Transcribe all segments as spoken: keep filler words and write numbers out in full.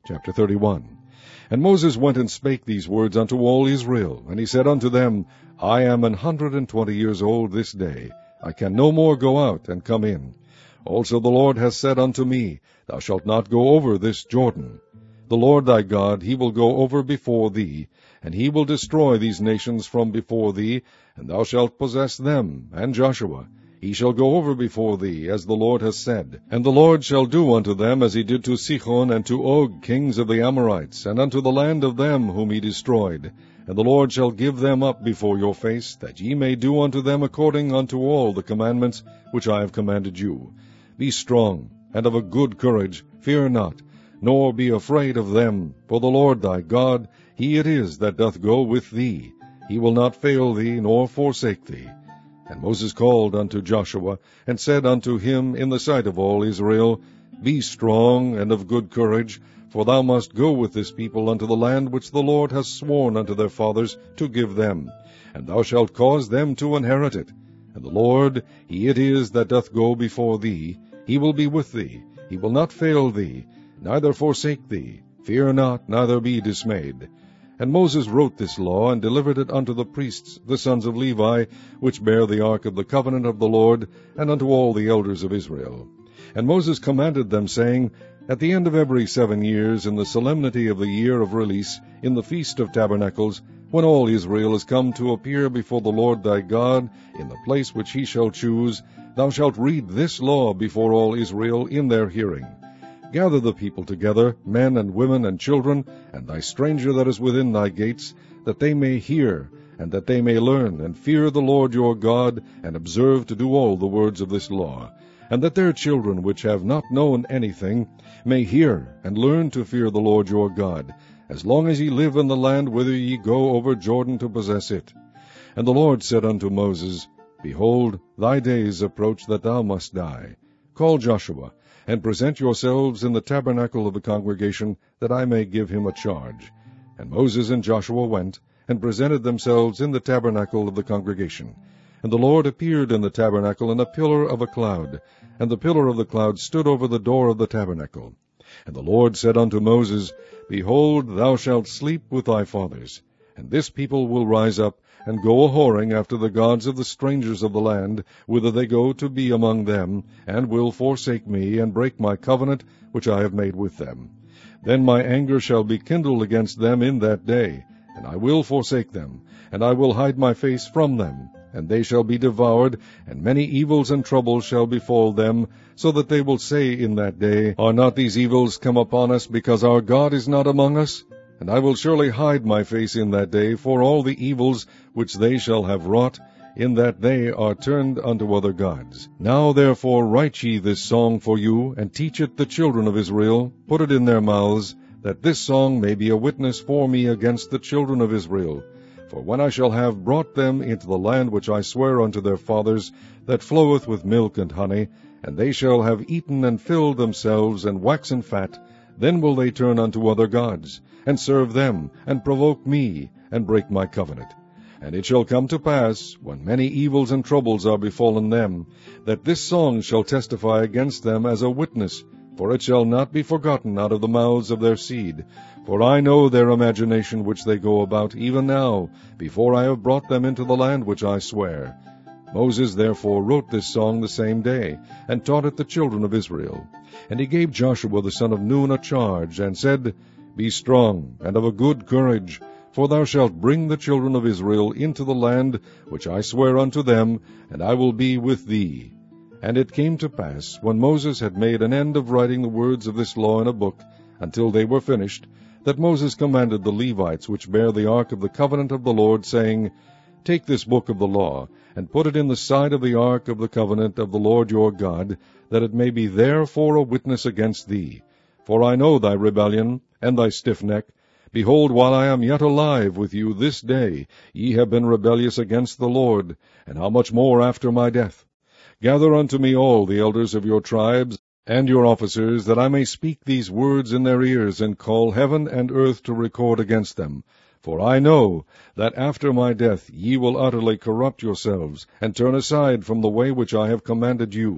Chapter thirty-one. And Moses went and spake these words unto all Israel, and he said unto them, I am an hundred and twenty years old this day. I can no more go out and come in. Also the Lord hath said unto me, Thou shalt not go over this Jordan. The Lord thy God, he will go over before thee, and he will destroy these nations from before thee, and thou shalt possess them, and Joshua. He shall go over before thee, as the Lord hath said. And the Lord shall do unto them as he did to Sihon and to Og, kings of the Amorites, and unto the land of them whom he destroyed. And the Lord shall give them up before your face, that ye may do unto them according unto all the commandments which I have commanded you. Be strong, and of a good courage, fear not, nor be afraid of them, for the Lord thy God, he it is that doth go with thee. He will not fail thee, nor forsake thee. And Moses called unto Joshua, and said unto him in the sight of all Israel, Be strong and of good courage, for thou must go with this people unto the land which the Lord hath sworn unto their fathers to give them, and thou shalt cause them to inherit it. And the Lord, he it is that doth go before thee. He will be with thee, he will not fail thee, neither forsake thee. Fear not, neither be dismayed. And Moses wrote this law, and delivered it unto the priests, the sons of Levi, which bear the ark of the covenant of the Lord, and unto all the elders of Israel. And Moses commanded them, saying, At the end of every seven years, in the solemnity of the year of release, in the feast of tabernacles, when all Israel is come to appear before the Lord thy God, in the place which he shall choose, thou shalt read this law before all Israel in their hearing. Gather the people together, men and women and children, and thy stranger that is within thy gates, that they may hear, and that they may learn, and fear the Lord your God, and observe to do all the words of this law, and that their children which have not known anything may hear, and learn to fear the Lord your God, as long as ye live in the land whither ye go over Jordan to possess it. And the Lord said unto Moses, Behold, thy days approach that thou must die. Call Joshua, and present yourselves in the tabernacle of the congregation, that I may give him a charge. And Moses and Joshua went, and presented themselves in the tabernacle of the congregation. And the Lord appeared in the tabernacle in a pillar of a cloud, and the pillar of the cloud stood over the door of the tabernacle. And the Lord said unto Moses, Behold, thou shalt sleep with thy fathers, and this people will rise up, and go a-whoring after the gods of the strangers of the land, whither they go to be among them, and will forsake me, and break my covenant which I have made with them. Then my anger shall be kindled against them in that day, and I will forsake them, and I will hide my face from them, and they shall be devoured, and many evils and troubles shall befall them, so that they will say in that day, Are not these evils come upon us, because our God is not among us? And I will surely hide my face in that day for all the evils which they shall have wrought, in that they are turned unto other gods. Now therefore write ye this song for you, and teach it the children of Israel, put it in their mouths, that this song may be a witness for me against the children of Israel. For when I shall have brought them into the land which I swear unto their fathers, that floweth with milk and honey, and they shall have eaten and filled themselves, and waxen fat, then will they turn unto other gods, and serve them, and provoke me, and break my covenant. And it shall come to pass, when many evils and troubles are befallen them, that this song shall testify against them as a witness, for it shall not be forgotten out of the mouths of their seed. For I know their imagination which they go about, even now, before I have brought them into the land which I swear. Moses therefore wrote this song the same day, and taught it the children of Israel. And he gave Joshua the son of Nun a charge, and said, Be strong, and of a good courage, for thou shalt bring the children of Israel into the land which I swear unto them, and I will be with thee. And it came to pass, when Moses had made an end of writing the words of this law in a book, until they were finished, that Moses commanded the Levites which bear the ark of the covenant of the Lord, saying, Take this book of the law, and put it in the side of the ark of the covenant of the Lord your God, that it may be there for a witness against thee. For I know thy rebellion, and thy stiff neck. Behold, while I am yet alive with you this day, ye have been rebellious against the Lord, and how much more after my death? Gather unto me all the elders of your tribes, and your officers, that I may speak these words in their ears, and call heaven and earth to record against them. For I know that after my death ye will utterly corrupt yourselves, and turn aside from the way which I have commanded you.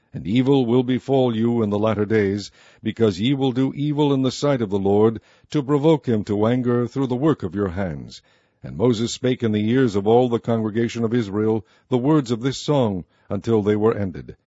And evil will befall you in the latter days, because ye will do evil in the sight of the Lord, to provoke him to anger through the work of your hands. And Moses spake in the ears of all the congregation of Israel the words of this song, until they were ended.